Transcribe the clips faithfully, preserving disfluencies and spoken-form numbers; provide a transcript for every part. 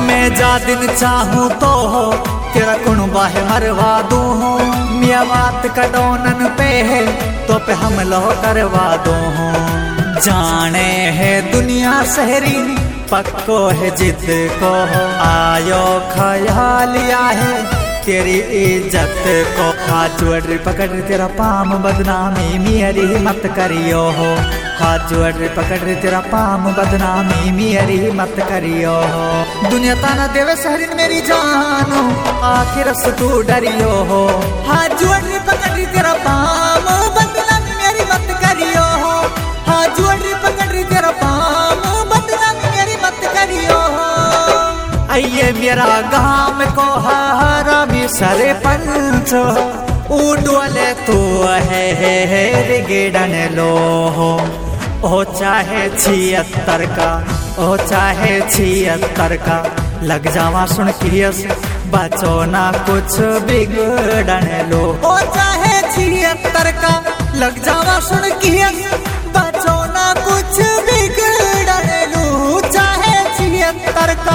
मैं जा दिन चाहूँ तो हो तेरा कुण बाहे मरवा दूँ हो। मिया बात कटौनन पे है तो पे हमलो करवा दूँ हो। जाने है दुनिया शहरी पक्को है जिद को हो। आयो ख्याल है तेरी इज्जत को। हाथ जोड़ पकड़ तेरा पाम बदनामी मेरी मत करियो हो। हाथ जोड़ पकड़ तेरा पाम बदनामी मेरी मत करियो हो। दुनिया ताना देवे शहरीन मेरी जानो आखिर से तू डरियो हो। हाथ जोड़ पकड़ तेरा पाम बदनामी मेरी मत करियो हो। हाथ जोड़ पकड़ तेरा पाम बदनामी मेरी मत करियो हो। आइए मेरा गाम को हारा भी सरे पंच उड़वले तो है है गिड़न लो हो। ओ चाहे छिहत्तर का ओ चाहे छिहत्तर का लग जावा सुन कियस बचो ना कुछ बिगड़न लो। ओ चाहे छिहत्तर का लग जावा सुन कियस बचो ना कुछ बिगड़न लो। चाहे छिहत्तर का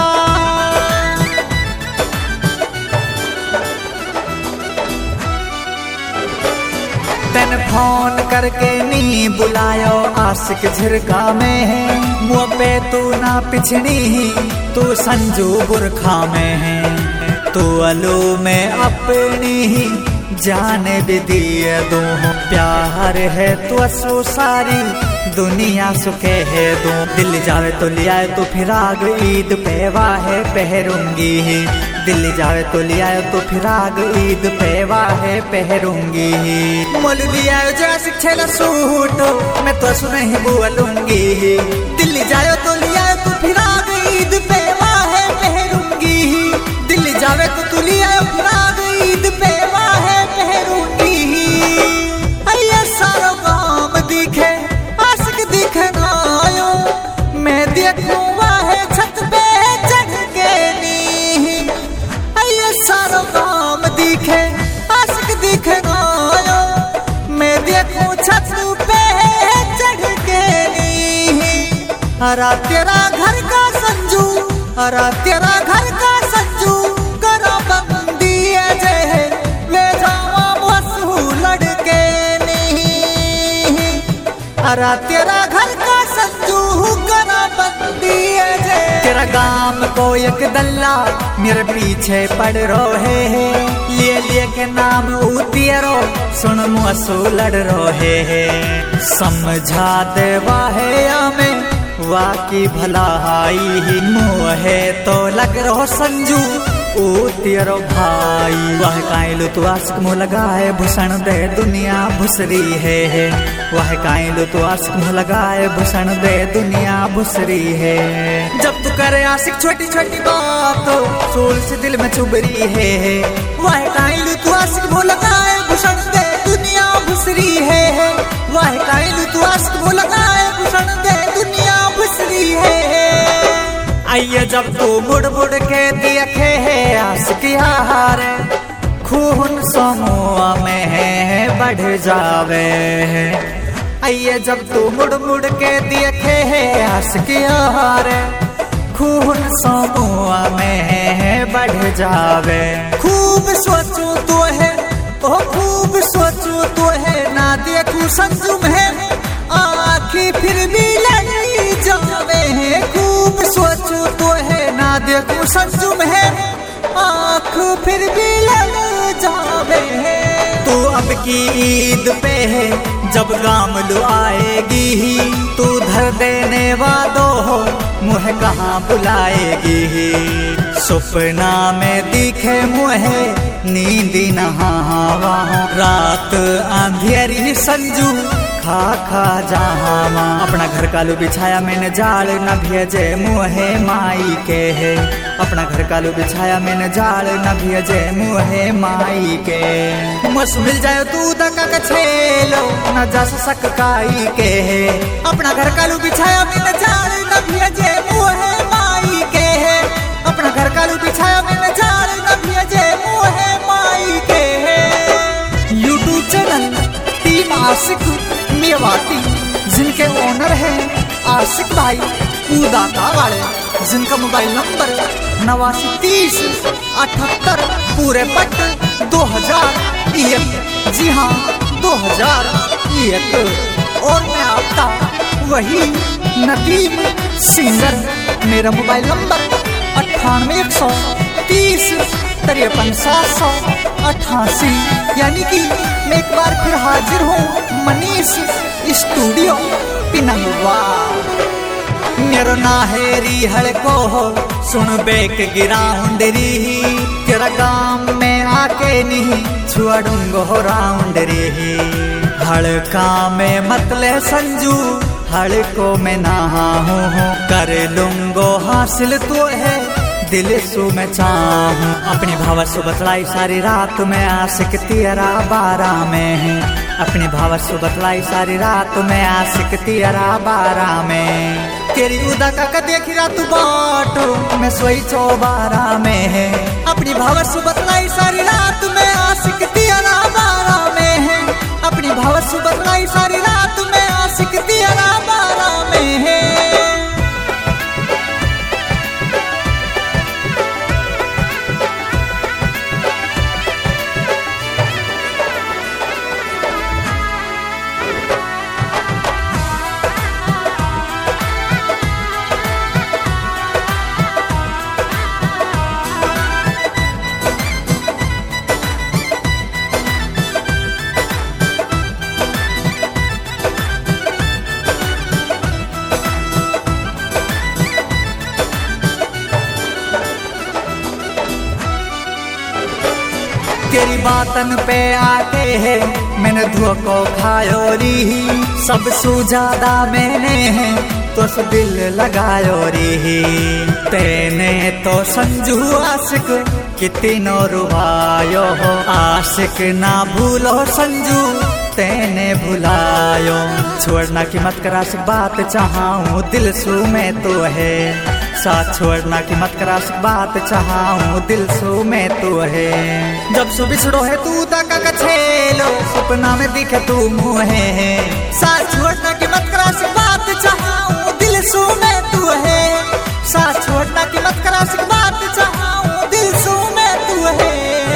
तन फोन करके नी बुलायो आशिक झिरका में है। मुँह पे तू ना पिछड़ी तू संजू बुरखा में है। तू अलू में अपनी ही जाने भी दिए दो। प्यार है तू असो सारी दुनिया सुखे है दो। दिल जावे तो लिया तो फिर आग ईद पे वाहे पहरूंगी। दिल जावे तो लिया तो फिर आग ईद पे वाहे पहरूंगी। मोल लिया जैसे छेला सूट मैं तो सुने ही बोलूंगी। दिल जावे तो लिया तो फिर आग ईद पे वाहे पहरूंगी। दिल जावे तो तू लिया फिर आग ईद पे वाहे पहरूंगी। अये सारो गाम दिखे आशिक दिखना आयो। मैं देखूं वाहे छत पे चढ़ के नी। अये सारो गाम दिखे आशिक दिखना आयो। मैं देखूं छत पे चढ़ के नी। अरा तेरा घर का संजू अरा तेरा घर का संजू करा बंदी है वे जावा बसू लड़के नहीं। अरा तेरा घर का संजू करा बंदी है। तेरा गाम को एक दल्ला मेरे पीछे पड़ रोहे है। लिए लिए के नाम उतियरो सुन मुसू लड़ रोहे है। समझा दे वाहे हमें वाकी भलाई ही मुँह है तो लग रहो संजू ओ तेरो भाई। वह काइलो तो आशिक मुँह लगाए भूषण दे दुनिया भुसरी है। वह काइलो तो आशिक मुँह लगाए भूषण दे दुनिया भुसरी है। जब तू करे आशिक छोटी छोटी बात सोल से दिल में चुभरी है। वह काइलो तो आशिक मुँह लगाए भूषण दे दुनिया भुसरी है। वह काइलो तो आशिक मुँह लगाए भूषण दे दुनिया भुसरी है। आइए जब तू मुड़ मुड़ के देखे है आशिक यार खून समूह में है बढ़ जावे है। आइए जब तू मुड़ मुड़ के देखे है आशिक यार खून समूह में है बढ़ जावे। खूब सोचू तो है ओ खूब सोचू तो है ना देखू संजू में आखी फिर भी लड़ी जावे है। खूब सोचू तो है ना देखू संजू में आँख फिर भी लड़ जावे है। तू अब की ईद पे है जब गाम लो आएगी। तू धर देने वादो हो मुँह कहाँ बुलाएगी। सपना में दिखे मुँह नींद नहावा। रात अंधेरी संजू खा खा जहाँ। अपना घर कालू बिछाया मैंने जाल न भेजे मुँहे माई के है। अपना घर कालू बिछाया मैंने जाल न भेजे मुँहे माई के। मस मिल जाए तू दका का छेलो न जा सक काई के है। अपना घर कालू बिछाया मैंने जाल न भेजे मुँहे माई के है। अपना घर कालू बिछाया मैंने जाल न भेजे मुँहे माई के है। YouTube channel team Ashiq Mewati जिनके ओनर हैं आशिक भाई उदाता वाले, जिनका मोबाइल नंबर नवासी तीस अठहत्तर पूरे पट दो हजार एक। जी हाँ, दो हजार एक। और मैं आपका वही नदीम सिंगर। मेरा मोबाइल नंबर अट्ठानवे एक सौ तीस तिरपन सात सौ अट्ठासी। यानी कि मैं एक बार फिर हाजिर हूँ मनीष स्टूडियो पिनंगवा। मेरो नाहेरी हड़को हो सुन बेक गिराउंडरी, तेरा गांव में आके नहीं छुआडूंगो हो राउंडरी। हड़का में मतले संजू हड़को में नहा हूँ, कर लूंगो हासिल तो है दिल सु में चाहूं। अपनी भाव सु बतलाई सारी रात में आशिक तेरा बारा में है। अपनी भाव सु बतलाई सारी रात में आशिक तेरा बारा में। तेरी उदा का देखी रात बाटो मैं सोई चौबारा में है। अपनी भाव सु बतलाई सारी रात में आशिक तेरा बारा में है। अपनी भाव सु बतलाई सारी रात में आशिक तेरा बारा में है। तेरी बातन पे आके है मैंने धोखो खायो री। सब सु ज्यादा मैंने है तो सु दिल लगायो री। तेने तो संजू आशिक कितनो रुवायो हो। आशिक ना भूलो संजू तेने भुलायो। छोड़ना की मत करा बात चाहूं दिल सु में तो है। साथ छोड़ना की मत करा बात चाहूं दिल सु में तो है। जब सु बिछड़ो है तू तक छेलो सपना में दिखे तू मुहे। साथ छोड़ना की मत करा बात चाहूं दिल सु में तू है। साथ छोड़ना की मत करा बात चाहूं दिल सु में तू है।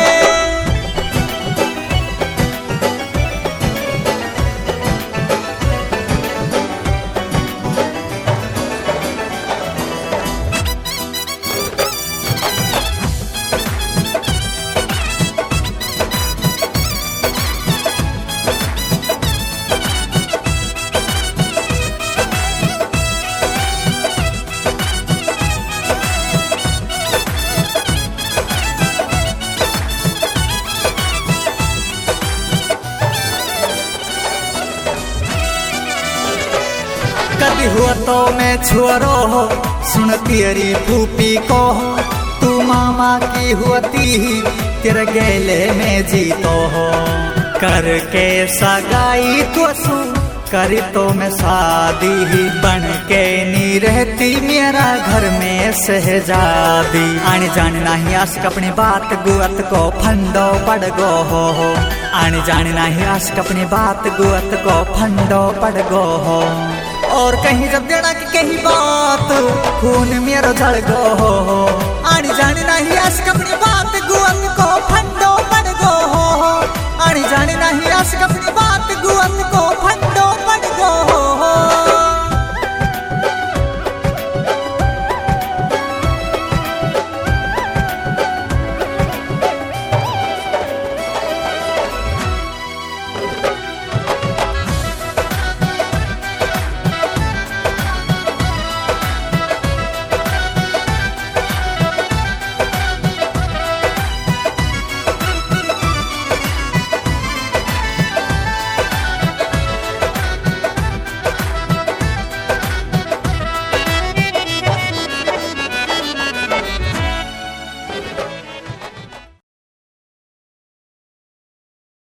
कभी हुआ तो मैं छोरो हो सुन तेरी फूफी को। तू मामा की होती तेरे गेले में जीतो हो। करके सगाई तो सु करी तो मैं शादी बन के नी रहती मेरा घर में सहजादी। आने जाने नहीं आशिक अपनी बात गुअत को फंडो पड़ गो हो। आने जाने नहीं आशिक अपनी बात गुअत को फंडो पड़ गो हो। और कहीं जब देना की कहीं बात खून मेरो जड़ गो हो।